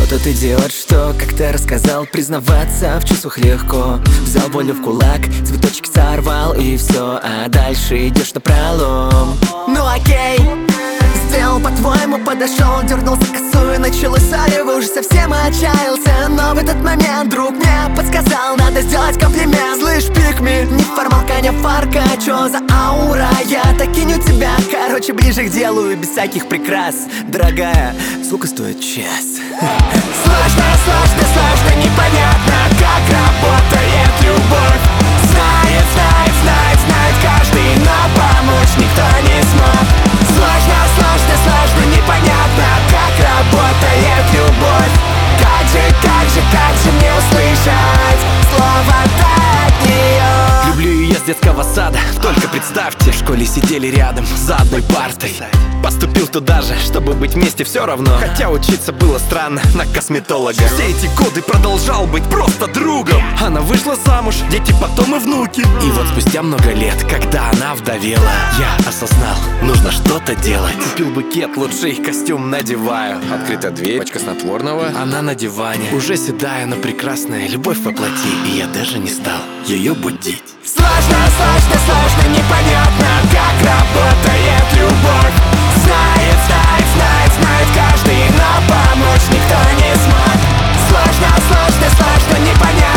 Что-то ты делаешь, что, как ты рассказал, признаваться в чувствах легко. Взял волю в кулак, цветочки сорвал и все, а дальше идешь напролом. Ну окей, сделал по-твоему, подошел, дернулся косую, началось зарево, уже совсем отчаялся. Но в этот момент друг мне подсказал, надо сделать комплимент. Слышь, пикми, не формалка, не фарка, чё за аура? Я так киню тебя, короче, ближе к делу и без всяких прикрас. Дорогая, сколько стоит час? Сложно, сложно, сложно, непонятно, как работает любовь. Знает, знает, знает, знает каждый, но помочь никто не смог. Сложно, сложно, сложно, непонятно, как работает любовь. Как же мне услышать слово от нее? Люблю ее с детского сада, только представьте, в школе сидели рядом, за одной партой. Поступил туда же, чтобы быть вместе все равно, хотя учиться было странно на косметолога. Все эти годы продолжал быть просто другом. Она вышла замуж, дети, потом и внуки. И вот спустя много лет, когда она вдовела, я осознал, нужно что-то делать. Купил букет, лучший костюм надеваю. Открыта дверь, пачка снотворного. Она на диване, уже седая, но прекрасная, любовь воплоти. И я даже не стал ее будить. Сложно, сложно, сложно, непонятно, как работает любовь. Знает, знает, знает, знает каждый, но помочь никто не смог. Сложно, сложно, сложно, непонятно.